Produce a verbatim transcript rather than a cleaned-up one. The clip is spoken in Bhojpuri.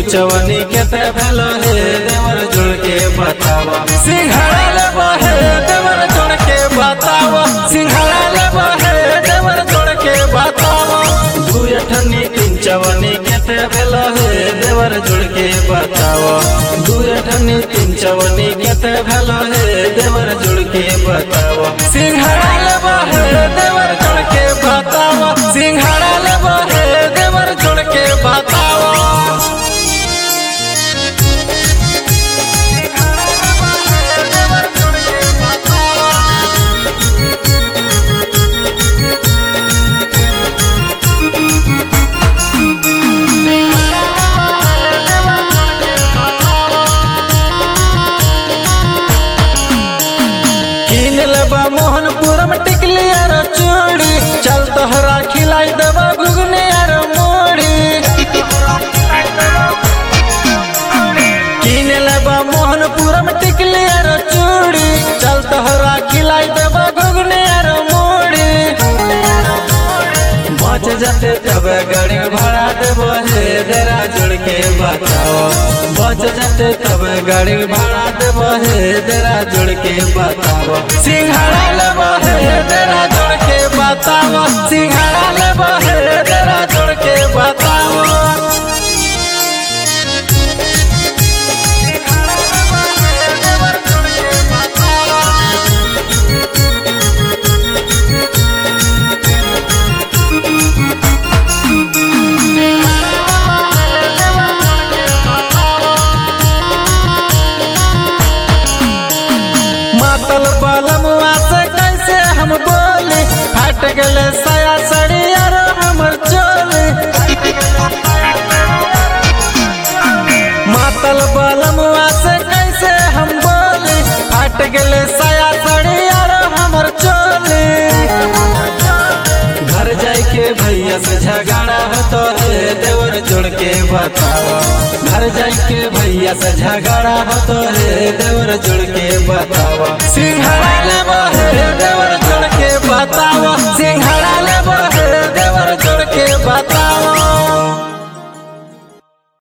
पिंचवनी केते भेलो हे देवर जुड़ के बतावा सिंघाड़ा लेबा हे देवर जुड़ के बतावा सिंघाड़ा लेबा हे देवर जुड़ के बतावा दू अठन्नी पिंचवनी केते भेलो हे देवर जुड़ के बतावा दू अठन्नी पिंचवनी केते भेलो हे देवर जुड़ के बतावा सिंघाड़ा लेबा हे देवर जुड़ के बतावा सिंघाड़ा लेबा हे देवर जुड़ के बतावा मोहनपुर में टिकली यार चूड़ी चल तोहरा खिलाई देवा घुगने यार मोड़ी किन लेबा मोहनपुर में टिकली यार चूड़ी चल तोहरा खिलाई देवा घुगने यार मोड़ी बच जाते तब गाड़ी भाड़ा देबो हे देरा जुड़ के बताओ बच जाते तब गाड़ी भाड़ा देबो हे देरा जुड़ के बताओ सिंघाड़ा लेबो हे देरा जुड़ के बताओ सिंघाड़ा लेबो हे देरा जुड़ के बताओ मातल बलमुआ से कैसे हम बोली हट गले साया सड़ी यार हमर चोली मातल बलमुआ से कैसे हम बोली हट गले साया सड़ी यार हमर चोली घर जाए के भैया से झगड़ा होतो है देवर जुड़ के बताओ घर जाए के भैया से झगड़ा होतो है देवर जुड़ के बताओ सिंघाड़ा लेबो हे देवर जुड़ के बताओ सिंघाड़ा लेबो